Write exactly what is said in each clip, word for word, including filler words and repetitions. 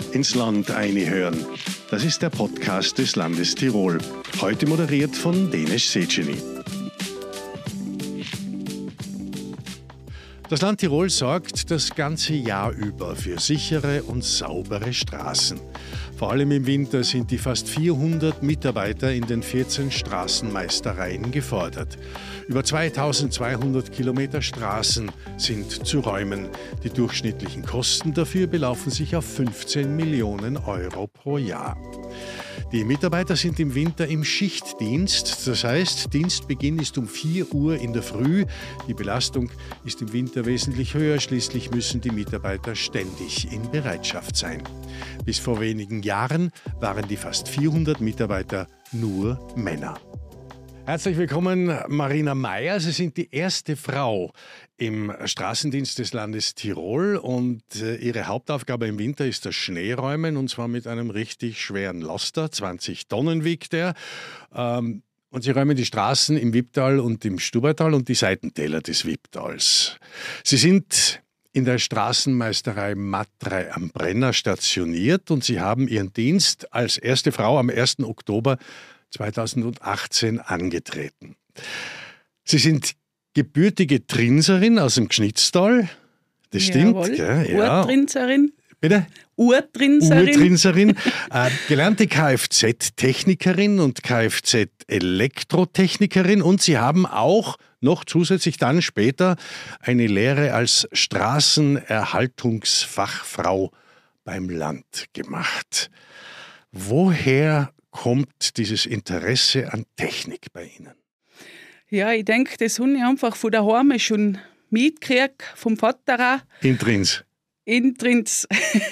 ins Land einhören. Das ist der Podcast des Landes Tirol. Heute moderiert von Denis Seceni. Das Land Tirol sorgt das ganze Jahr über für sichere und saubere Straßen. Vor allem im Winter sind die fast vierhundert Mitarbeiter in den vierzehn Straßenmeistereien gefordert. Über zweitausendzweihundert Kilometer Straßen sind zu räumen. Die durchschnittlichen Kosten dafür belaufen sich auf fünfzehn Millionen Euro pro Jahr. Die Mitarbeiter sind im Winter im Schichtdienst, das heißt, Dienstbeginn ist um vier Uhr in der Früh. Die Belastung ist im Winter wesentlich höher, schließlich müssen die Mitarbeiter ständig in Bereitschaft sein. Bis vor wenigen Jahren waren die fast vierhundert Mitarbeiter nur Männer. Herzlich willkommen, Marina Meyer. Sie sind die erste Frau im Straßendienst des Landes Tirol und äh, Ihre Hauptaufgabe im Winter ist das Schneeräumen, und zwar mit einem richtig schweren Laster, zwanzig Tonnen wiegt er. Ähm, und Sie räumen die Straßen im Wipptal und im Stubaital und die Seitentäler des Wipptals. Sie sind in der Straßenmeisterei Matrei am Brenner stationiert und Sie haben Ihren Dienst als erste Frau am ersten Oktober zweitausendachtzehn angetreten. Sie sind gebürtige Trinserin aus dem Gschnitztal. Das stimmt, gell? Ja. Urtrinserin. Bitte? Urtrinserin. Urtrinserin. äh, gelernte Kfz-Technikerin und Kfz-Elektrotechnikerin, und Sie haben auch noch zusätzlich dann später eine Lehre als Straßenerhaltungsfachfrau beim Land gemacht. Woher kommt dieses Interesse an Technik bei Ihnen? Ja, ich denke, das habe ich einfach von daheim schon mitgekriegt, vom Vater auch. In Trins? In Trins.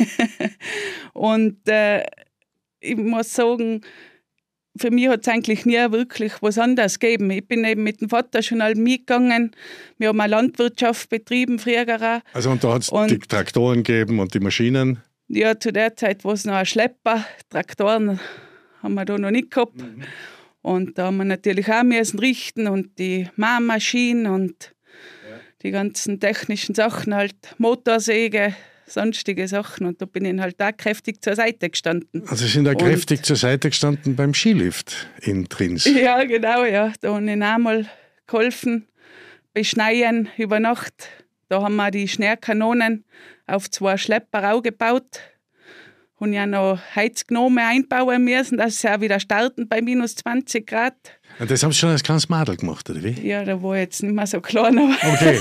Und äh, ich muss sagen, für mich hat es eigentlich nie wirklich was anderes gegeben. Ich bin eben mit dem Vater schon all mitgegangen. Wir haben eine Landwirtschaft betrieben früher auch. Also und da hat es die Traktoren gegeben und die Maschinen? Ja, zu der Zeit war es noch ein Schlepper. Traktoren haben wir da noch nicht gehabt. Mhm. Und da haben wir natürlich auch müssen richten und die Mahnmaschinen und ja. die ganzen technischen Sachen, halt Motorsäge, sonstige Sachen. Und da bin ich halt auch kräftig zur Seite gestanden. Also Sie sind da und kräftig zur Seite gestanden beim Skilift in Trins? Ja, genau, ja. Da habe ich einmal geholfen, beschneien über Nacht. Da haben wir die Schneekanonen auf zwei Schlepper auch gebaut. Und ja noch Heizgnome einbauen müssen, dass sie auch wieder starten bei minus zwanzig Grad. Und das haben Sie schon als kleines Mädel gemacht, oder wie? Ja, da war ich jetzt nicht mehr so klein. Aber okay.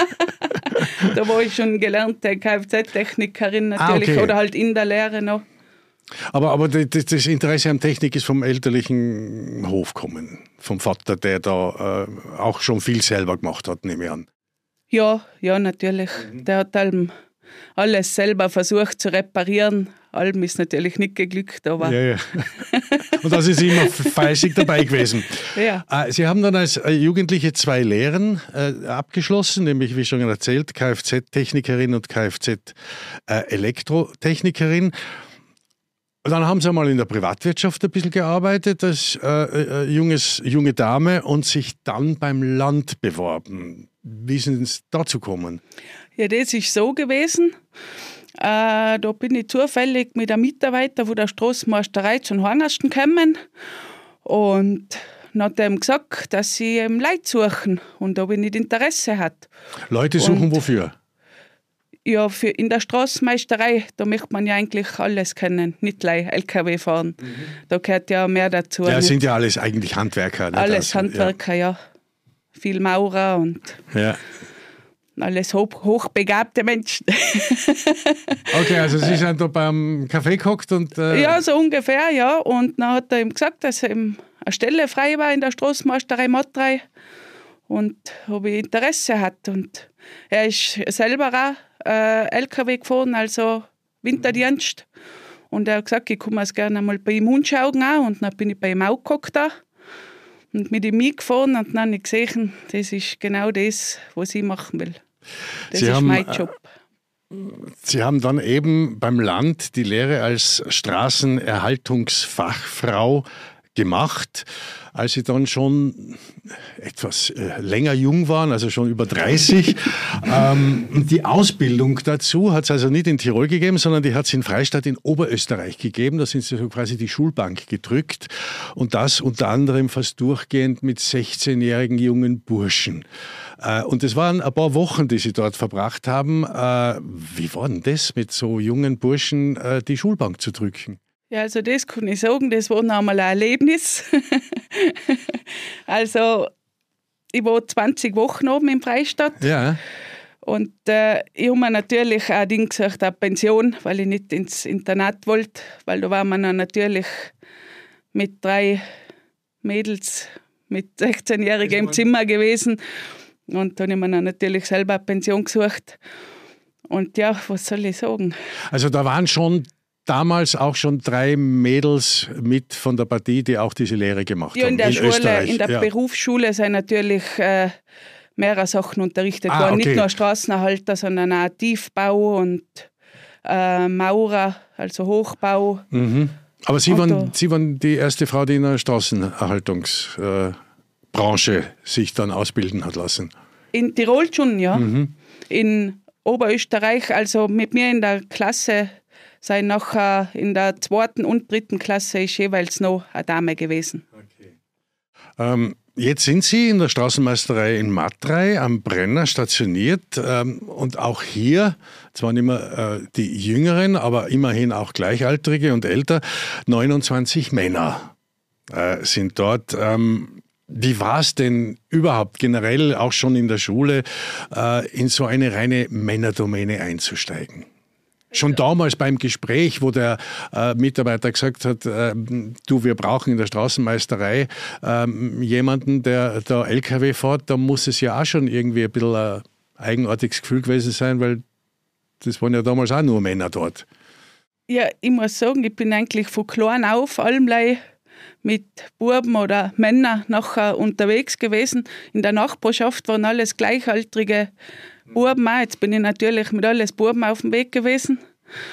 Da war ich schon gelernte Kfz-Technikerin natürlich, ah, okay. Oder halt in der Lehre noch. Aber, aber das, das Interesse an Technik ist vom elterlichen Hof gekommen, vom Vater, der da äh, auch schon viel selber gemacht hat, nehme ich an. Ja, ja, natürlich. Mhm. Der hat allem alles selber versucht zu reparieren. Allem ist natürlich nicht geglückt, aber... Ja, ja. Und da sind Sie immer fleißig dabei gewesen. Ja. Sie haben dann als Jugendliche zwei Lehren äh, abgeschlossen, nämlich, wie schon erzählt, Kfz-Technikerin und Kfz-Elektrotechnikerin. Und dann haben Sie einmal in der Privatwirtschaft ein bisschen gearbeitet als äh, äh, junges, junge Dame und sich dann beim Land beworben. Wie sind Sie dazu gekommen? Ja, das ist so gewesen. Äh, da bin ich zufällig mit einem Mitarbeiter von der Straßenmeisterei zum Hangersten gekommen und dann hat er ihm gesagt, dass sie ähm, Leute suchen und ob ich nicht Interesse hat. Leute suchen und, wofür? Ja, für in der Straßenmeisterei, da möchte man ja eigentlich alles kennen, nicht gleich L K W fahren. Mhm. Da gehört ja mehr dazu. Ja, sind ja alles eigentlich Handwerker. Alles also, Handwerker, ja. ja. Viel Maurer und... Ja. Alles hoch, hochbegabte Menschen. Okay, also Sie sind da beim Café gehockt und... Äh ja, so ungefähr, ja. Und dann hat er ihm gesagt, dass ihm eine Stelle frei war in der Straßenmeisterei Matrei und ob ich Interesse hat. Und er ist selber auch äh, L K W gefahren, also Winterdienst. Und er hat gesagt, ich komme es gerne mal bei ihm anschauen auch. Und dann bin ich bei ihm auch gehockt da und mit ihm mitgefahren und dann habe ich gesehen, das ist genau das, was ich machen will. Das Sie ist haben, mein Job. Sie haben dann eben beim Land die Lehre als Straßenerhaltungsfachfrau gemacht, als Sie dann schon etwas äh, länger jung waren, also schon über dreißig. ähm, die Ausbildung dazu hat es also nicht in Tirol gegeben, sondern die hat es in Freistadt in Oberösterreich gegeben. Da sind Sie so quasi die Schulbank gedrückt und das unter anderem fast durchgehend mit sechzehnjährigen jungen Burschen. Äh, und es waren ein paar Wochen, die Sie dort verbracht haben. Äh, wie war denn das, mit so jungen Burschen äh, die Schulbank zu drücken? Ja, also das kann ich sagen, das war noch einmal ein Erlebnis. Also ich war zwanzig Wochen oben in Freistadt. Ja. Und äh, ich habe mir natürlich auch Ding gesagt, eine Pension, weil ich nicht ins Internat wollte, weil da waren wir dann natürlich mit drei Mädels mit sechzehnjährigen im Zimmer gewesen. Und dann habe ich mir dann natürlich selber eine Pension gesucht. Und ja, was soll ich sagen? Also da waren schon damals auch schon drei Mädels mit von der Partie, die auch diese Lehre gemacht ja, haben. In der in Schule, Österreich. in der ja. Berufsschule sind natürlich äh, mehrere Sachen unterrichtet ah, worden. okay. Nicht nur Straßenerhalter, sondern auch Tiefbau und äh, Maurer, also Hochbau. Mhm. Aber Sie waren, Sie waren die erste Frau, die in der Straßenerhaltungsbranche äh, sich dann ausbilden hat lassen. In Tirol schon, ja. Mhm. In Oberösterreich, also mit mir in der Klasse, sei nachher in der zweiten und dritten Klasse ist jeweils noch eine Dame gewesen. Okay. Ähm, jetzt sind Sie in der Straßenmeisterei in Matrei am Brenner stationiert ähm, und auch hier, zwar nicht mehr äh, die Jüngeren, aber immerhin auch Gleichaltrige und älter, neunundzwanzig Männer äh, sind dort. Ähm, Wie war es denn überhaupt generell, auch schon in der Schule, äh, in so eine reine Männerdomäne einzusteigen? Schon damals beim Gespräch, wo der äh, Mitarbeiter gesagt hat, äh, du, wir brauchen in der Straßenmeisterei äh, jemanden, der da L K W fährt, da muss es ja auch schon irgendwie ein bisschen ein eigenartiges Gefühl gewesen sein, weil das waren ja damals auch nur Männer dort. Ja, ich muss sagen, ich bin eigentlich von klein auf allemal mit Buben oder Männern nachher unterwegs gewesen. In der Nachbarschaft waren alles gleichaltrige Buben auch. Jetzt bin ich natürlich mit alles Buben auf dem Weg gewesen.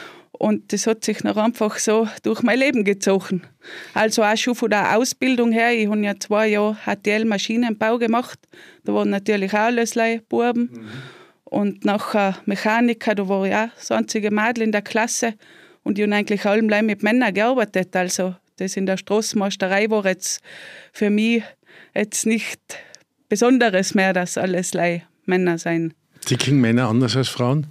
Und das hat sich noch einfach so durch mein Leben gezogen. Also auch schon von der Ausbildung her. Ich habe ja zwei Jahre H T L-Maschinenbau gemacht. Da waren natürlich auch alles Buben. Mhm. Und nachher Mechaniker, da war ich auch das einzige Mädel in der Klasse. Und ich habe eigentlich allemal mit Männern gearbeitet. Also das in der Straßenmeisterei war jetzt für mich jetzt nicht Besonderes mehr, dass alles Männer sein. Ticken Männer anders als Frauen?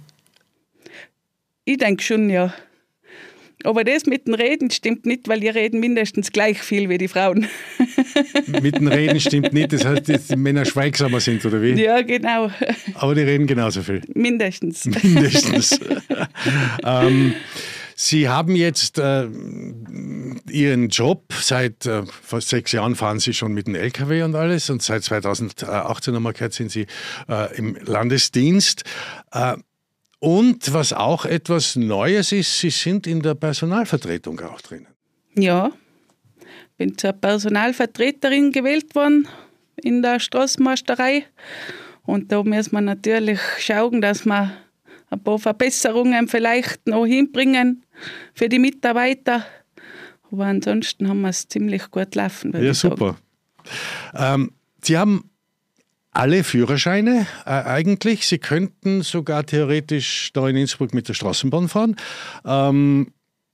Ich denke schon, ja. Aber das mit dem Reden stimmt nicht, weil die reden mindestens gleich viel wie die Frauen. Mit dem Reden stimmt nicht, das heißt, dass die Männer schweigsamer sind, oder wie? Ja, genau. Aber die reden genauso viel? Mindestens. Mindestens. ähm, Sie haben jetzt äh, Ihren Job, seit äh, fast sechs Jahren fahren Sie schon mit dem L K W und alles und seit zweitausendachtzehn haben wir gehört, sind Sie äh, im Landesdienst. Äh, und was auch etwas Neues ist, Sie sind in der Personalvertretung auch drinnen. Ja, bin zur Personalvertreterin gewählt worden in der Straßenmeisterei und da müssen wir natürlich schauen, dass wir ein paar Verbesserungen vielleicht noch hinbringen für die Mitarbeiter. Aber ansonsten haben wir es ziemlich gut laufen. Ja, super. Ähm, Sie haben alle Führerscheine äh, eigentlich. Sie könnten sogar theoretisch da in Innsbruck mit der Straßenbahn fahren. Ähm,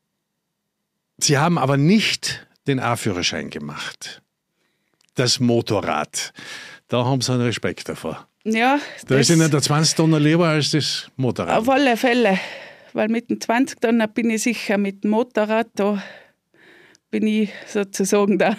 Sie haben aber nicht den A-Führerschein gemacht. Das Motorrad. Da haben Sie einen Respekt davor. Ja, da ist Ihnen der zwanzig Tonner lieber als das Motorrad. Auf alle Fälle, weil mit dem zwanzig Tonner bin ich sicher, mit dem Motorrad, da bin ich sozusagen da.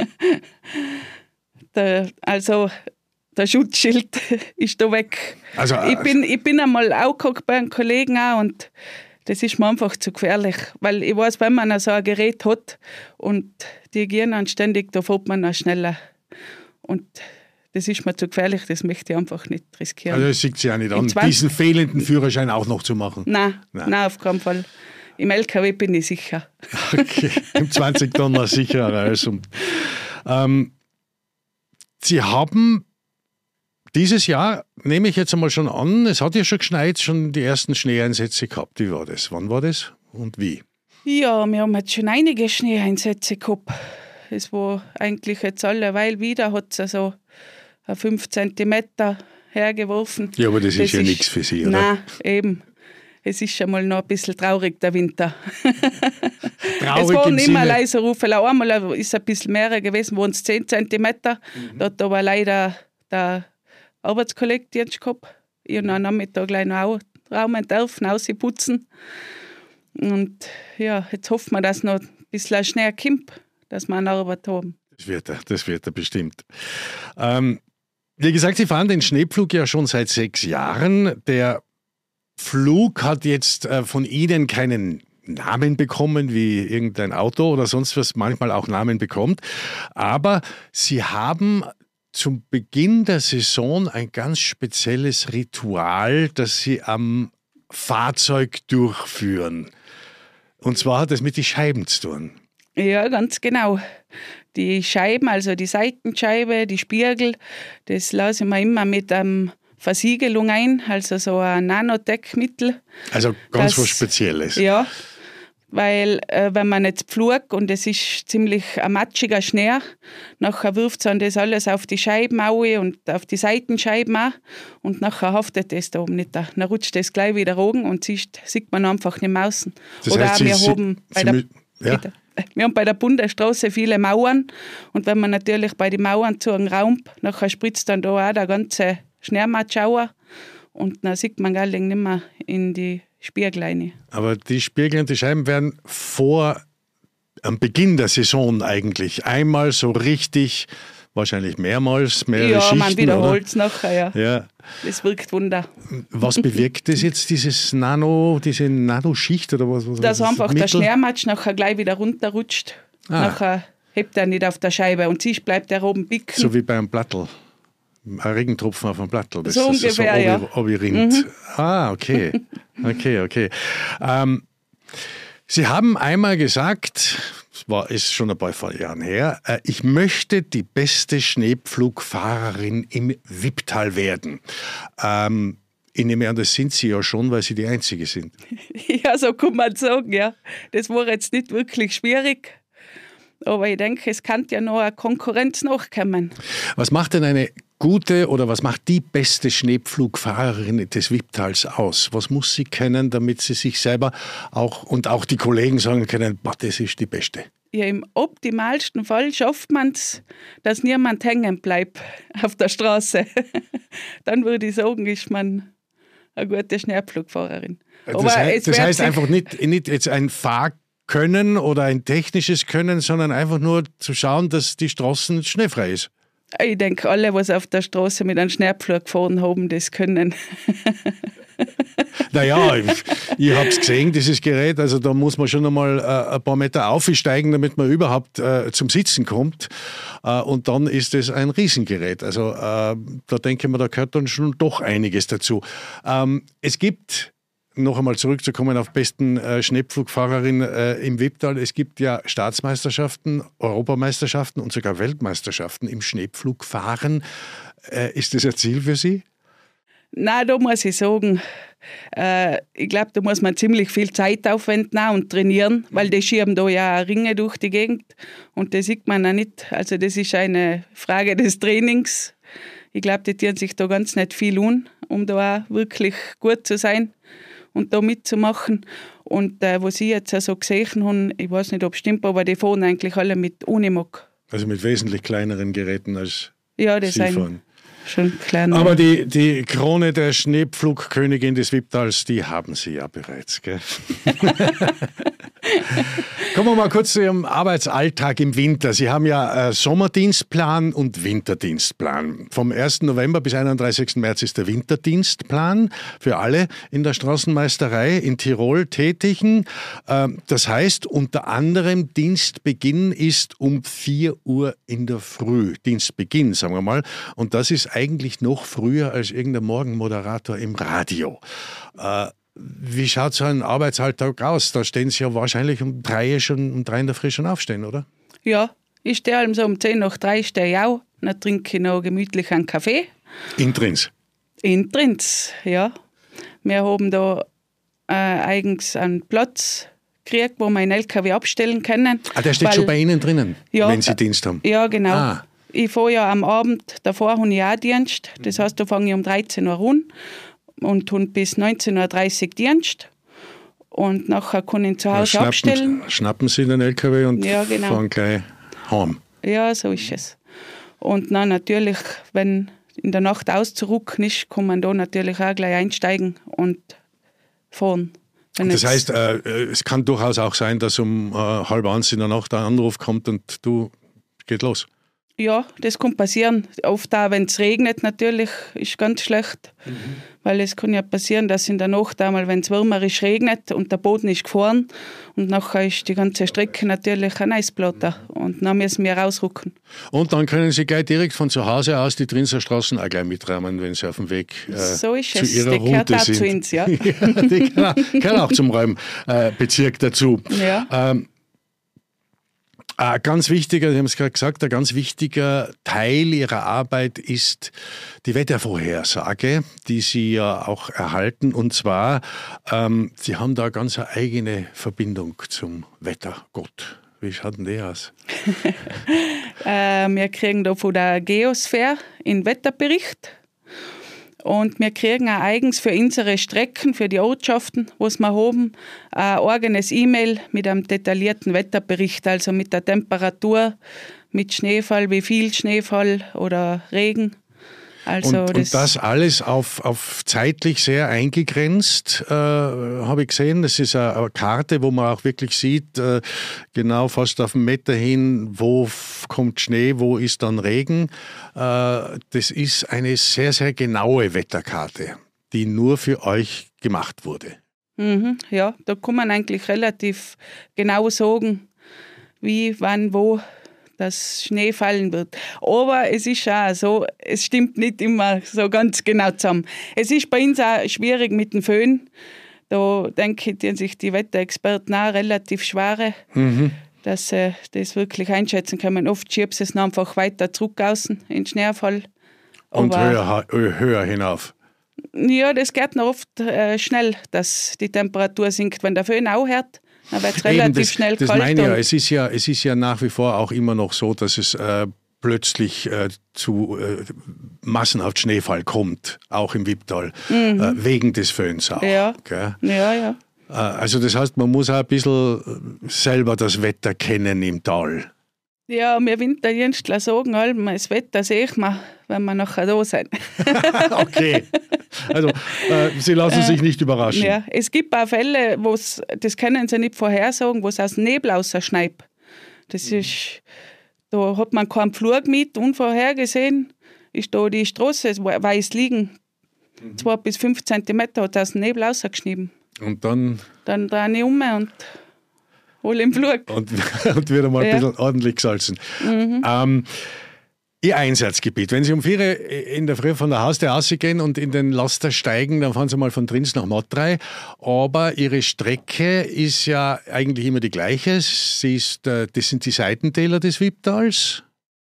der, also der Schutzschild ist da weg. Also, ich, bin, ich bin einmal auch geguckt bei einem Kollegen auch und das ist mir einfach zu gefährlich, weil ich weiß, wenn man so ein Gerät hat und die gehen dann ständig, da fährt man dann schneller. Und das ist mir zu gefährlich, das möchte ich einfach nicht riskieren. Also das sieht Sie ja nicht an, diesen fehlenden Führerschein auch noch zu machen? Nein, nein, nein, auf keinen Fall. Im L K W bin ich sicher. Okay, im zwanzig Tonner sicherer als um. Ähm, Sie haben dieses Jahr, nehme ich jetzt einmal schon an, es hat ja schon geschneit, schon die ersten Schneeeinsätze gehabt. Wie war das? Wann war das und wie? Ja, wir haben jetzt schon einige Schneeeinsätze gehabt. es war eigentlich jetzt alleweil wieder, hat es also fünf Zentimeter hergeworfen. Ja, aber das, das ist ja nichts für Sie, oder? Nein, eben. Es ist schon mal noch ein bisschen traurig, der Winter. Traurig es waren immer leiser Rufe. Einmal ist es ein bisschen mehr gewesen, waren es zehn Zentimeter. Mhm. Da hat aber leider der Arbeitskollege Dienst gehabt. Ich habe am Nachmittag gleich noch Raum dürfen, rausputzen. Und ja, jetzt hoffen wir, dass noch ein bisschen Schnee kommt, dass wir eine Arbeit haben. Das wird er, das wird er bestimmt. Ähm, wie gesagt, Sie fahren den Schneepflug ja schon seit sechs Jahren. Der Flug hat jetzt äh, von Ihnen keinen Namen bekommen, wie irgendein Auto oder sonst was manchmal auch Namen bekommt. Aber Sie haben zum Beginn der Saison ein ganz spezielles Ritual, das Sie am Fahrzeug durchführen. Und zwar hat es mit den Scheiben zu tun. Ja, ganz genau. Die Scheiben, also die Seitenscheibe, die Spiegel, das lasse ich mir immer mit einem Versiegelung ein, also so ein Nanotech-Mittel. Also ganz das, was Spezielles. Ja, weil äh, wenn man jetzt pflug und es ist ziemlich ein matschiger Schnee, nachher wirft es das alles auf die Scheiben und auf die Seitenscheiben auch und nachher haftet das da oben nicht. Dann rutscht das gleich wieder runter und sieht, sieht man einfach nicht mehr außen. Das Oder heißt, auch wir Sie, haben bei Sie, der, ja. wir haben bei der Bundesstraße viele Mauern und wenn man natürlich bei den Mauern zu einem Raum, nachher spritzt dann da auch der ganze Schneematschauer und dann sieht man gar nicht mehr in die Spiegel rein. Aber die Spiegel und die Scheiben werden vor am Beginn der Saison eigentlich einmal so richtig, wahrscheinlich mehrmals, mehrere ja, Schichten. Ja, man wiederholt es nachher, ja. ja. Das wirkt Wunder. Was bewirkt das jetzt, dieses Nano, diese Nanoschicht oder was? was Dass was einfach Mittel? Der Schneematsch nachher gleich wieder runterrutscht. Ah. Nachher hebt er nicht auf der Scheibe und sich bleibt er oben bicken. So wie beim Plattel. Ein Regentropfen auf dem Plattel. Das so ist ungefähr, so ja. Obi, Obi rinnt. Mhm. Ah, okay. Okay, okay. Ähm, Sie haben einmal gesagt, das war, ist schon ein paar Jahren her, äh, ich möchte die beste Schneepflugfahrerin im Wipptal werden. Ähm, ich nehme an, das sind Sie ja schon, weil Sie die Einzige sind. Ja, so kann man sagen, ja. Das war jetzt nicht wirklich schwierig. Aber ich denke, es kann ja noch eine Konkurrenz nachkommen. Was macht denn eine gute oder was macht die beste Schneepflugfahrerin des Wipptals aus? Was muss sie können, damit sie sich selber auch und auch die Kollegen sagen können, boah, das ist die beste? Ja, im optimalsten Fall schafft man es, dass niemand hängen bleibt auf der Straße. Dann würde ich sagen, ist man eine gute Schneepflugfahrerin. Das, Aber heißt, das heißt einfach nicht, nicht jetzt ein Fahrkönnen oder ein technisches Können, sondern einfach nur zu schauen, dass die Straßen schneefrei ist. Ich denke, alle, was auf der Straße mit einem Schneepflug gefahren haben, das können. Naja, ich, ich habe es gesehen, dieses Gerät. Also da muss man schon einmal äh, ein paar Meter aufsteigen, damit man überhaupt äh, zum Sitzen kommt. Äh, und dann ist es ein Riesengerät. Also äh, da denke ich mir, da gehört dann schon doch einiges dazu. Ähm, es gibt... Noch einmal zurückzukommen auf besten äh, Schneepflugfahrerin äh, im Wipptal. Es gibt ja Staatsmeisterschaften, Europameisterschaften und sogar Weltmeisterschaften im Schneepflugfahren. Äh, ist das ein Ziel für Sie? Nein, da muss ich sagen, äh, ich glaube, da muss man ziemlich viel Zeit aufwenden und trainieren, weil die schieben da ja Ringe durch die Gegend und das sieht man auch nicht. Also das ist eine Frage des Trainings. Ich glaube, die tun sich da ganz nicht viel tun, um da auch wirklich gut zu sein und da mitzumachen. Und äh, was ich jetzt also gesehen habe, ich weiß nicht, ob es stimmt, aber die fahren eigentlich alle mit Unimog. Also mit wesentlich kleineren Geräten als ja, das Sie fahren. Schon kleiner. Aber die, die Krone der Schneepflugkönigin des Wipptals, die haben Sie ja bereits, gell? Kommen wir mal kurz zu Ihrem Arbeitsalltag im Winter. Sie haben ja äh, Sommerdienstplan und Winterdienstplan. Vom ersten November bis einunddreißigsten März ist der Winterdienstplan für alle in der Straßenmeisterei in Tirol Tätigen. Äh, das heißt, unter anderem Dienstbeginn ist um vier Uhr in der Früh. Dienstbeginn, sagen wir mal. Und das ist eigentlich noch früher als irgendein Morgenmoderator im Radio. Äh, Wie schaut so ein Arbeitsalltag aus? Da stehen Sie ja wahrscheinlich um drei schon um drei in der Früh schon aufstehen, oder? Ja, ich stehe also um zehn nach drei stehe ich auch. Dann trinke ich noch gemütlich einen Kaffee. In Trins? In Trins, ja. Wir haben da äh, eigens einen Platz kriege, wo wir einen L K W abstellen können. Ah, der steht weil, schon bei Ihnen drinnen, ja, wenn Sie Dienst haben? Ja, genau. Ah. Ich fahre ja am Abend, davor habe ich auch Dienst. Das heißt, da fange ich um dreizehn Uhr an und habe bis neunzehn Uhr dreißig Dienst. Und nachher kann ich ihn zu Hause schnappen, abstellen. Schnappen Sie den L K W und ja, genau. fahren gleich heim. Ja, so ist es. Und dann natürlich, wenn in der Nacht auszurücken ist, kann man da natürlich auch gleich einsteigen und fahren. Wenn Das heißt, äh, es kann durchaus auch sein, dass um äh, halb eins in der Nacht ein Anruf kommt und du, geht los. Ja, das kann passieren. Oft auch, wenn es regnet natürlich, ist ganz schlecht. Mhm. Weil es kann ja passieren, dass in der Nacht einmal, wenn es wärmer ist, regnet und der Boden ist gefahren und nachher ist die ganze Strecke natürlich ein Eisplatter und dann müssen wir rausrücken. Und dann können Sie gleich direkt von zu Hause aus die Trinzer Straßen auch gleich mitrahmen, wenn Sie auf dem Weg äh, so ist zu es. Ihrer die Route gehört auch sind. zu uns, ja. ja die kann auch, kann auch zum Räumbezirk dazu. Ja. Ähm, Ein ganz wichtiger, Sie haben es gerade gesagt, ein ganz wichtiger Teil Ihrer Arbeit ist die Wettervorhersage, die Sie ja auch erhalten. Und zwar, ähm, Sie haben da ganz eine eigene Verbindung zum Wettergott. Wie schaut denn die aus? äh, wir kriegen da von der Geosphäre einen Wetterbericht. Und wir kriegen auch eigens für unsere Strecken, für die Ortschaften, was wir haben, ein eigenes E-Mail mit einem detaillierten Wetterbericht, also mit der Temperatur, mit Schneefall, wie viel Schneefall oder Regen. Also und, das, und das alles auf, auf zeitlich sehr eingegrenzt, äh, habe ich gesehen. Das ist eine, eine Karte, wo man auch wirklich sieht, äh, genau fast auf den Meter hin, wo f- kommt Schnee, wo ist dann Regen. Äh, das ist eine sehr, sehr genaue Wetterkarte, die nur für euch gemacht wurde. Mhm, ja, da kann man eigentlich relativ genau sagen, wie, wann, wo dass Schnee fallen wird. Aber es ist auch so, es stimmt nicht immer so ganz genau zusammen. Es ist bei uns auch schwierig mit dem Föhn. Da denke ich, tun sich die Wetterexperten auch relativ schwer, mhm. dass sie das wirklich einschätzen können. Oft schiebst du es einfach weiter zurück außen in den Schneefall. Und höher, höher hinauf. Ja, das geht noch oft äh, schnell, dass die Temperatur sinkt. Wenn der Föhn auch hört, dann wird es relativ das, schnell das kalt. Meine ja. Es, ist ja, es ist ja nach wie vor auch immer noch so, dass es äh, plötzlich äh, zu äh, massenhaft Schneefall kommt, auch im Wipptal, mhm. äh, wegen des Föhns auch. Ja, gell? ja, ja. Äh, also das heißt, man muss auch ein bisschen selber das Wetter kennen im Tal. Ja, wir Winterdienstler sagen allem, das Wetter sehe ich mal, wenn wir nachher da sind. Okay, also äh, Sie lassen sich nicht überraschen. Ja, es gibt auch Fälle, wo's, das können Sie nicht vorhersagen, wo es aus dem Nebel rausschneit. Das ist, da hat man keinen Flug mit, unvorhergesehen, ist da die Straße weiß liegen, mhm. zwei bis fünf Zentimeter hat aus dem Nebel rausgeschnitten. Und dann? Dann drehe ich um und hole im Flug. Und, und wird einmal ja. ein bisschen ordentlich gesalzen. Mhm. Ähm, Ihr Einsatzgebiet, wenn Sie um vier Uhr in der Früh von der Haustür rausgehen und in den Laster steigen, dann fahren Sie mal von Trins nach Matrei. Aber Ihre Strecke ist ja eigentlich immer die gleiche. Sie ist, das sind die Seitentäler des Wipptals.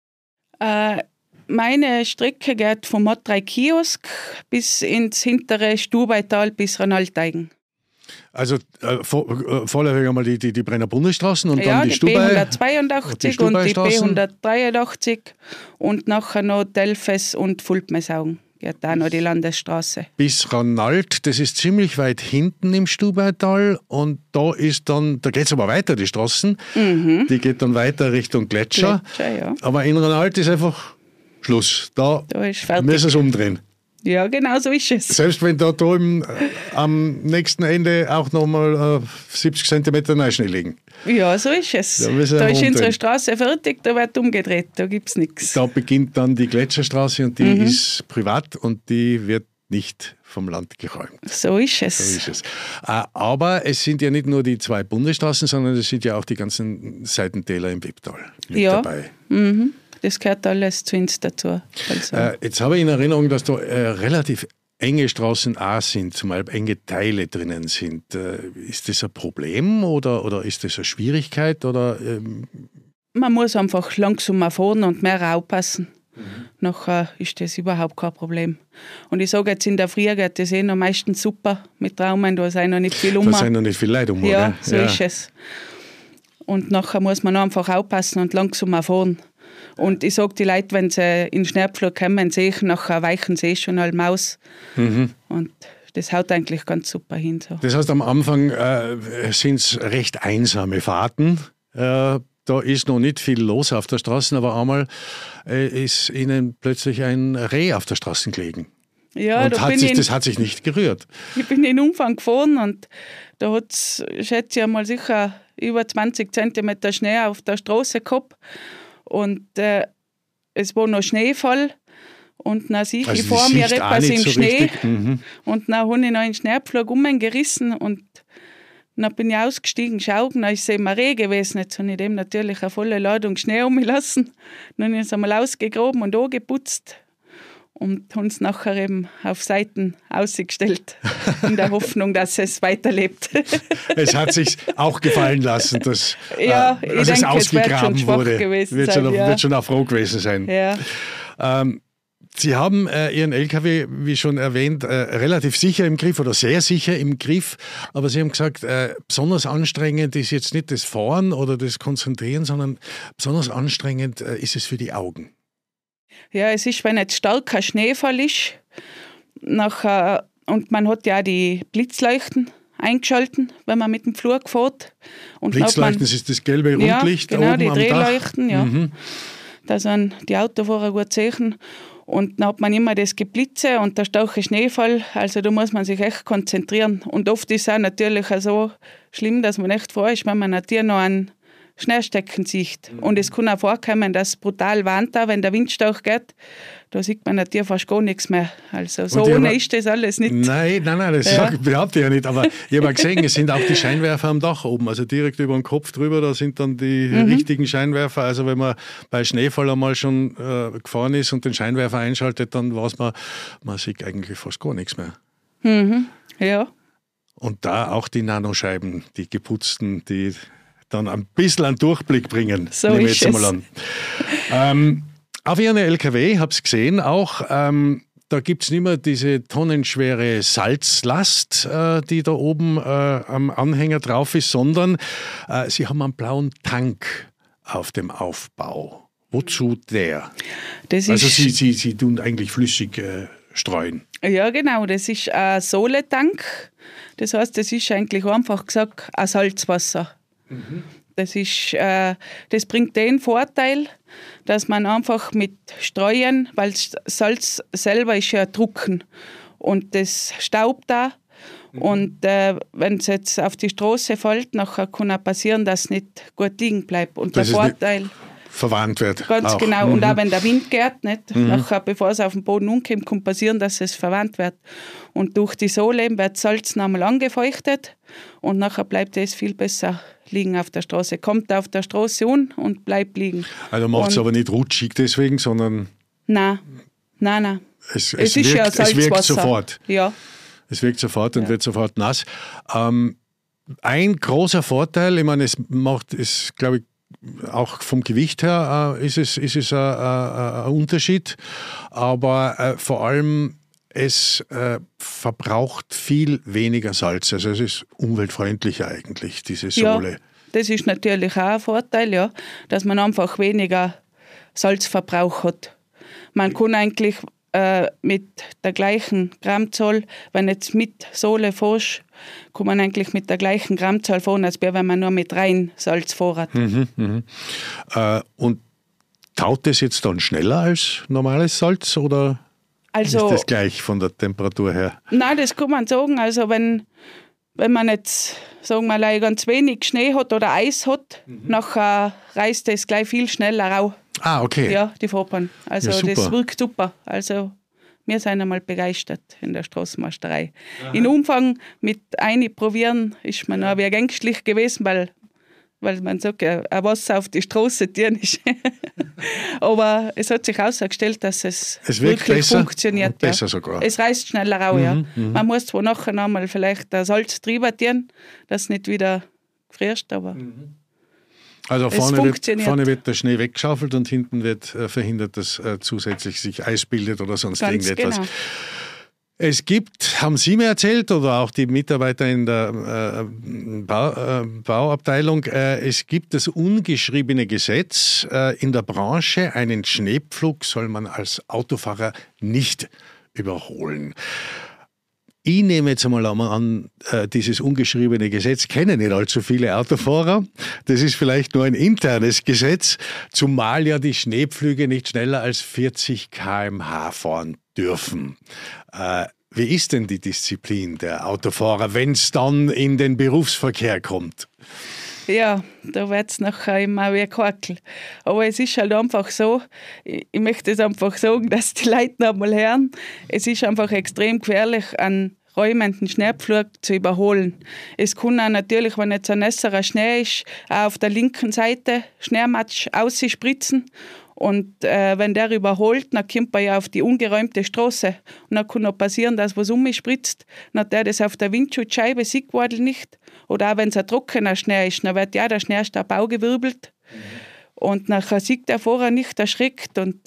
Äh, meine Strecke geht vom Matrei-Kiosk bis ins hintere Stubaital bis Ranalteigen. Also äh, vorläufig einmal die, die, die Brenner Bundesstraßen und ja, dann die, die Stubai, B hundertzweiundachtzig und die B hundertdreiundachtzig und nachher noch Delfes und Fulpmessaugen. Geht da noch die Landesstraße. Bis Ranalt, das ist ziemlich weit hinten im Stubaital und da ist dann, da geht es aber weiter, die Straßen, mhm. die geht dann weiter Richtung Gletscher. Gletscher ja. Aber in Ranalt ist einfach Schluss. Da, da ist fertig. Müssen sie umdrehen. Ja, genau so ist es. Selbst wenn da drüben äh, am nächsten Ende auch nochmal äh, siebzig Zentimeter Neuschnee liegen. Ja, so ist es. Da, da ist umdrehen. Unsere Straße fertig, da wird umgedreht, da gibt es nichts. Da beginnt dann die Gletscherstraße und die mhm. ist privat und die wird nicht vom Land geräumt. So ist es. So ist es. Äh, aber es sind ja nicht nur die zwei Bundesstraßen, sondern es sind ja auch die ganzen Seitentäler im Wipptal mit ja. dabei. Mhm. Das gehört alles zu uns dazu. Also. Äh, jetzt habe ich in Erinnerung, dass da äh, relativ enge Straßen auch sind, zumal enge Teile drinnen sind. Äh, ist das ein Problem oder, oder ist das eine Schwierigkeit? Oder, ähm? Man muss einfach langsamer fahren und mehr aufpassen. Mhm. nachher ist das überhaupt kein Problem. Und ich sage jetzt, in der Früh geht das eh noch meistens super mit Traumen, da sind noch nicht viel um. Da sind noch nicht viele Leute um. Ja, ne? so ja. ist es. Und nachher muss man einfach aufpassen und langsam fahren. Und ich sage die Leute, wenn sie in den Schneepflug kommen, sehe ich, nachher weichen sie schon alle Maus. Mhm. Und das haut eigentlich ganz super hin. So. Das heißt, am Anfang äh, sind es recht einsame Fahrten. Äh, da ist noch nicht viel los auf der Straße, aber einmal äh, ist ihnen plötzlich ein Reh auf der Straße gelegen. Ja, und da hat bin sich, ich in, das hat sich nicht gerührt. Ich bin in Umfang gefahren und da hat es, schätze ich einmal, sicher über zwanzig Zentimeter Schnee auf der Straße gehabt. Und äh, es war noch Schneefall. Und dann sehe ich, also ich vor mir etwas im so Schnee. Mhm. Und dann habe ich noch einen Schneepflug umgerissen und dann bin ich ausgestiegen, schauen, dann ist es eben ein Reh gewesen. Jetzt habe ich dem natürlich eine volle Ladung Schnee umgelassen. Dann habe ich es einmal ausgegraben und angeputzt und haben es nachher eben auf Seiten ausgestellt, in der Hoffnung, dass es weiterlebt. Es hat sich auch gefallen lassen, dass, ja, äh, dass ich es denke, ausgegraben es wird schon schwach wurde. gewesen Wird sein, schon, ja. wird schon auch froh gewesen sein. Ja. Ähm, Sie haben äh, Ihren L K W, wie schon erwähnt, äh, relativ sicher im Griff oder sehr sicher im Griff. Aber Sie haben gesagt, äh, besonders anstrengend ist jetzt nicht das Fahren oder das Konzentrieren, sondern besonders anstrengend äh, ist es für die Augen. Ja, es ist, wenn jetzt starker Schneefall ist nachher, und man hat ja die Blitzleuchten eingeschalten, wenn man mit dem Flug fährt. Und Blitzleuchten, man, das ist das gelbe Rundlicht ja, genau, oben die am Drehleuchten, Dach. ja. Mhm. Da sind die Autofahrer gut sehen. Und dann hat man immer das Geblitze und der starke Schneefall. Also da muss man sich echt konzentrieren. Und oft ist es auch natürlich auch so schlimm, dass man echt froh ist, wenn man natürlich noch einen Schneestecken sieht. Mhm. Und es kann auch vorkommen, dass es brutal warnt, wenn der Windstauch geht. Da sieht man natürlich fast gar nichts mehr. Also so ohne ist das alles nicht. Nein, nein, nein, das ja. behaupte ich ja nicht. Aber ich habe gesehen, es sind auch die Scheinwerfer am Dach oben, also direkt über den Kopf drüber, da sind dann die mhm. richtigen Scheinwerfer. Also wenn man bei Schneefall einmal schon äh, gefahren ist und den Scheinwerfer einschaltet, dann weiß man, man sieht eigentlich fast gar nichts mehr. Mhm. Ja. Und da auch die Nanoscheiben, die geputzten, die dann ein bisschen einen Durchblick bringen. So ist jetzt es. Mal an. Ähm, auf Ihren L K W, ich habe es gesehen, auch ähm, da gibt es nicht mehr diese tonnenschwere Salzlast, äh, die da oben äh, am Anhänger drauf ist, sondern äh, Sie haben einen blauen Tank auf dem Aufbau. Wozu der? Das also ist, Sie, Sie, Sie tun eigentlich flüssig äh, streuen. Ja, genau. Das ist ein Sohletank. Das heißt, das ist eigentlich einfach gesagt ein Salzwasser. Mhm. Das, ist, äh, das bringt den Vorteil, dass man einfach mit Streuen, weil das Salz selber ist ja trocken und das staubt da. Mhm. Und äh, wenn es jetzt auf die Straße fällt, nachher kann auch passieren, dass es nicht gut liegen bleibt. Und das der Vorteil verwandt wird. Ganz auch. genau. Mhm. Und auch wenn der Wind geht, nicht? Mhm. Nachher, bevor es auf den Boden umkommt, kann passieren, dass es verwandt wird. Und durch die Sohle wird Salz nochmal angefeuchtet und nachher bleibt es viel besser liegen auf der Straße. Kommt auf der Straße an und bleibt liegen. Also macht es aber nicht rutschig deswegen, sondern... Nein, nein, nein. Es, es, es wirkt, ist ja Salzwasser. Es wirkt sofort. Ja. Es wirkt sofort und ja. wird sofort nass. Ähm, ein großer Vorteil, ich meine, es macht, es glaube ich, auch vom Gewicht her äh, ist es, ist es ein, ein, ein Unterschied, aber äh, vor allem es äh, verbraucht viel weniger Salz, also es ist umweltfreundlicher eigentlich, diese Sohle. Ja, das ist natürlich auch ein Vorteil, ja, dass man einfach weniger Salzverbrauch hat. Man kann eigentlich äh, mit der gleichen Grammzahl, wenn jetzt mit Sohle fährst, kann man eigentlich mit der gleichen Grammzahl fahren, als wenn man nur mit rein Salz fährt. Mhm, mhm. Äh, und taut das jetzt dann schneller als normales Salz oder also, ist das gleich von der Temperatur her? Nein, das kann man sagen. Also wenn, wenn man jetzt, sagen wir mal, ganz wenig Schnee hat oder Eis hat, mhm. nachher reißt das gleich viel schneller auf. Ah, okay. Ja, die Fahrbahn. Also ja, das wirkt super. Also wir sind einmal begeistert in der Straßenmeisterei. Aha. In Umfang mit einprobieren ist man auch wie ängstlich gewesen, weil, weil man sagt, ein Wasser auf die Straße tun ist. Aber es hat sich herausgestellt, dass es, es wirklich besser funktioniert. Und besser ja. sogar. Es reißt schneller auch, mhm, ja. Mhm. Man muss zwar nachher noch mal vielleicht das Salz drüber tun, dass es nicht wieder frierst, aber... Mhm. Also vorne wird, vorne wird der Schnee weggeschaufelt und hinten wird äh, verhindert, dass äh, zusätzlich sich Eis bildet oder sonst Ganz irgendetwas. Genau. Es gibt, haben Sie mir erzählt oder auch die Mitarbeiter in der äh, Bau, äh, Bauabteilung, äh, es gibt das ungeschriebene Gesetz äh, in der Branche, einen Schneepflug soll man als Autofahrer nicht überholen. Ich nehme jetzt einmal an, äh, dieses ungeschriebene Gesetz kennen nicht allzu viele Autofahrer. Das ist vielleicht nur ein internes Gesetz, zumal ja die Schneepflüge nicht schneller als vierzig Kilometer pro Stunde fahren dürfen. Äh, wie ist denn die Disziplin der Autofahrer, wenn es dann in den Berufsverkehr kommt? Ja, da wird es nachher immer wie Kakel. Aber es ist halt einfach so, ich, ich möchte es einfach sagen, dass die Leute noch mal hören, es ist einfach extrem gefährlich, einen räumenden Schneepflug zu überholen. Es kann auch natürlich, wenn jetzt ein nässerer Schnee ist, auch auf der linken Seite Schneematsch ausspritzen. Und äh, wenn der überholt, dann kommt er ja auf die ungeräumte Straße. Und dann kann auch passieren, dass was umspritzt. Dann hat der das auf der Windschutzscheibe, sieht worden nicht. Oder auch wenn es ein trockener Schnee ist, dann wird ja der Schneestab aufgewirbelt. Mhm. Und nachher sieht der Fahrer nicht, erschreckt. Und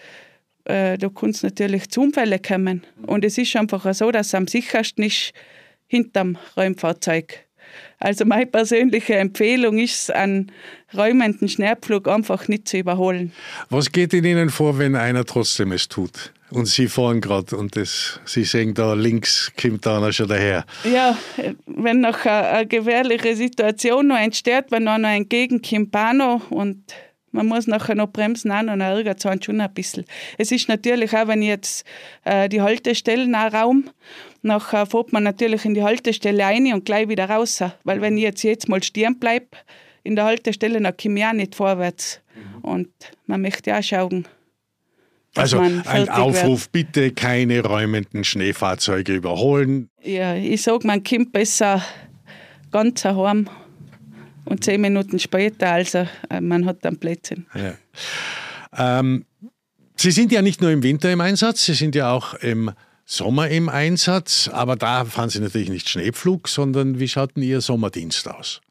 äh, da kann es natürlich zu Unfällen kommen. Mhm. Und es ist einfach so, dass es am sichersten ist hinterm Räumfahrzeug. Also meine persönliche Empfehlung ist es, einen räumenden Schneepflug einfach nicht zu überholen. Was geht in Ihnen vor, wenn einer trotzdem es tut? Und Sie fahren gerade und das, Sie sehen da links, kommt da einer schon daher. Ja, wenn noch eine, eine gefährliche Situation noch entsteht, wenn einer entgegenkommt auch noch und man muss nachher noch bremsen, auch noch ärgert es schon ein bisschen. Es ist natürlich auch, wenn ich jetzt äh, die Haltestellen auch raum, nachher fährt man natürlich in die Haltestelle rein und gleich wieder raus. Weil wenn ich jetzt, jetzt mal stehen bleibe in der Haltestelle, dann komme ich auch nicht vorwärts. Mhm. Und man möchte auch schauen. Also ein Aufruf, wird. Bitte keine räumenden Schneefahrzeuge überholen. Ja, ich sage, man kommt besser ganz heim. Und zehn Minuten später, also man hat dann Plätzchen. Ja. Ähm, Sie sind ja nicht nur im Winter im Einsatz, Sie sind ja auch im Sommer im Einsatz, aber da fahren Sie natürlich nicht Schneepflug, sondern wie schaut denn Ihr Sommerdienst aus?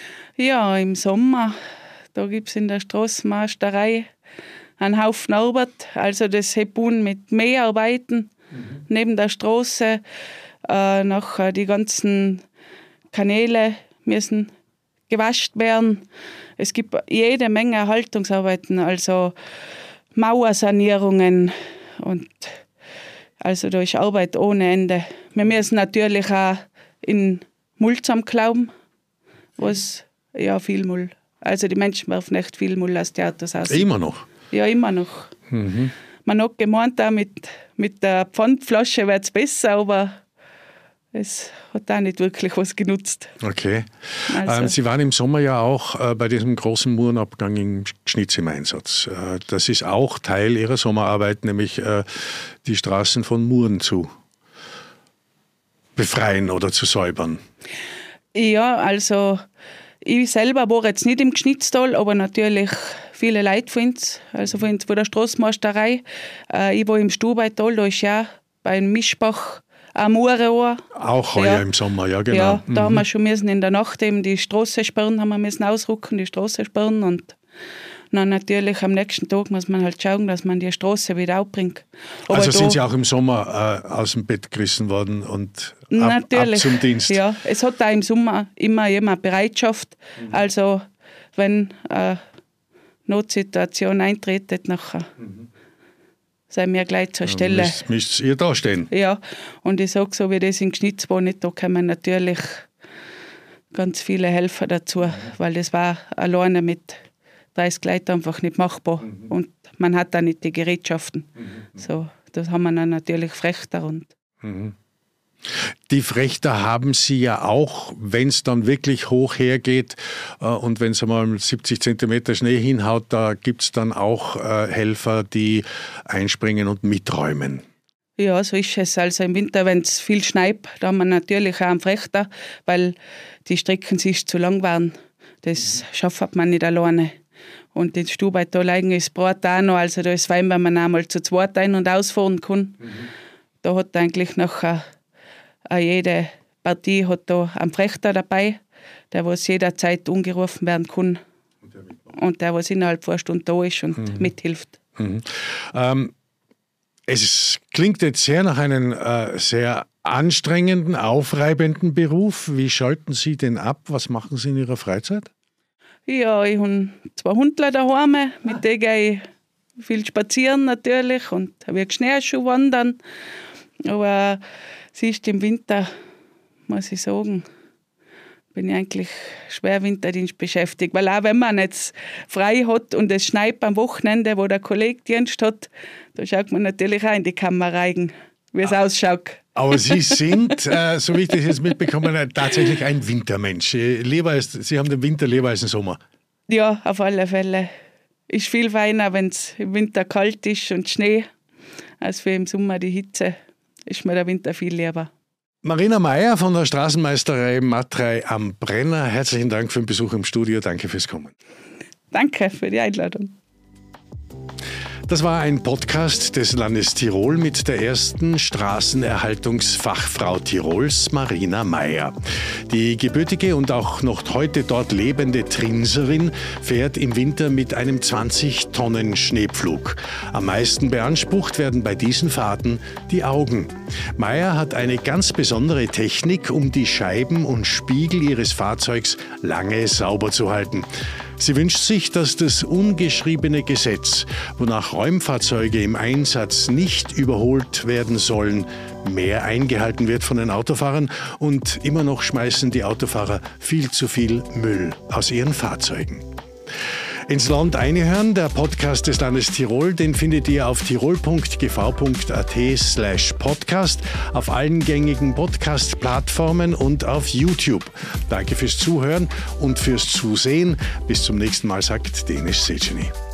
Ja, im Sommer, da gibt es in der Straßenmeisterei einen Haufen Arbeit, also das Hebun mit Mäharbeiten mhm. neben der Straße, äh, nachher die ganzen Kanäle müssen gewascht werden. Es gibt jede Menge Erhaltungsarbeiten, also Mauersanierungen und also da ist Arbeit ohne Ende. Wir müssen natürlich auch in Müll zusammenklauben, was ja viel Müll. Also die Menschen werfen echt viel Müll aus den Autos aus. Immer noch? Ja, immer noch. Mhm. Man hat gemeint, auch mit, mit der Pfandflasche wird es besser, aber es hat auch nicht wirklich was genutzt. Okay. Also. Ähm, Sie waren im Sommer ja auch äh, bei diesem großen Murenabgang in Gschnitz im Einsatz. Äh, das ist auch Teil Ihrer Sommerarbeit, nämlich äh, die Straßen von Muren zu befreien oder zu säubern. Ja, also ich selber war jetzt nicht im Gschnitztal, aber natürlich viele Leute von uns, also von, uns, von der Straßenmeisterei. Äh, ich war im Stubaital, da ist ja beim Mischbach am Murenrohr. Auch heuer ja. Im Sommer, ja genau. Ja, da mhm. haben wir schon müssen in der Nacht eben die Straße sperren, haben wir müssen ausrücken, die Straße sperren und dann natürlich am nächsten Tag muss man halt schauen, dass man die Straße wieder aufbringt. Aber also sind Sie auch im Sommer äh, aus dem Bett gerissen worden und ab, ab zum Dienst? Ja, es hat auch im Sommer immer jemand Bereitschaft. Mhm. Also wenn eine Notsituation eintritt, nachher mhm. sind wir gleich zur Stelle. Ja, müsst, müsst ihr da stehen? Ja, und ich sage so, wie das in Gschnitz war, nicht, da kommen natürlich ganz viele Helfer dazu, mhm. weil das war alleine mit dreißig Leuten einfach nicht machbar. Mhm. Und man hat da nicht die Gerätschaften. Mhm. So, das haben wir dann natürlich Frechter. Und mhm. Die Frechter haben Sie ja auch, wenn es dann wirklich hoch hergeht äh, und wenn es einmal siebzig Zentimeter Schnee hinhaut, da gibt es dann auch äh, Helfer, die einspringen und miträumen. Ja, so ist es. Also im Winter, wenn es viel schneit, da haben wir natürlich auch einen Frechter, weil die Strecken sich zu lang waren. Das schafft man nicht alleine. Und in Stubaital ist Brot auch noch, also da ist fein, wenn man einmal zu zweit ein- und ausfahren kann. Mhm. Da hat eigentlich nachher äh, jede Partie hat da einen Frechter dabei, der was jederzeit angerufen werden kann. Und der und der, was innerhalb von einer Stunde da ist und mhm. mithilft. Mhm. Ähm, es ist, klingt jetzt sehr nach einem äh, sehr anstrengenden, aufreibenden Beruf. Wie schalten Sie den ab? Was machen Sie in Ihrer Freizeit? Ja, ich habe zwei Hundler daheim, mit denen gehe ich viel spazieren natürlich und habe Schneeschuh wandern. Aber siehst im Winter, muss ich sagen, bin ich eigentlich schwer Winterdienst beschäftigt. Weil auch wenn man jetzt frei hat und es schneit am Wochenende, wo der Kollege Dienst hat, da schaut man natürlich auch in die Kamera rein, wie es ah. ausschaut. Aber Sie sind, äh, so wie ich das jetzt mitbekommen habe, tatsächlich ein Wintermensch. Lieber als, Sie haben den Winter lieber als den Sommer. Ja, auf alle Fälle. Ist viel feiner, wenn es im Winter kalt ist und Schnee, als für im Sommer die Hitze. Ist mir der Winter viel lieber. Marina Meier von der Straßenmeisterei Matrei am Brenner. Herzlichen Dank für den Besuch im Studio. Danke fürs Kommen. Danke für die Einladung. Das war ein Podcast des Landes Tirol mit der ersten Straßenerhaltungsfachfrau Tirols, Marina Meier. Die gebürtige und auch noch heute dort lebende Trinserin fährt im Winter mit einem zwanzig Tonnen Schneepflug. Am meisten beansprucht werden bei diesen Fahrten die Augen. Meier hat eine ganz besondere Technik, um die Scheiben und Spiegel ihres Fahrzeugs lange sauber zu halten. Sie wünscht sich, dass das ungeschriebene Gesetz, wonach Räumfahrzeuge im Einsatz nicht überholt werden sollen, mehr eingehalten wird von den Autofahrern, und immer noch schmeißen die Autofahrer viel zu viel Müll aus ihren Fahrzeugen. Ins Land einhören, der Podcast des Landes Tirol, den findet ihr auf tirol punkt g v punkt a t slash podcast, auf allen gängigen Podcast-Plattformen und auf YouTube. Danke fürs Zuhören und fürs Zusehen. Bis zum nächsten Mal, sagt Denis Seceni.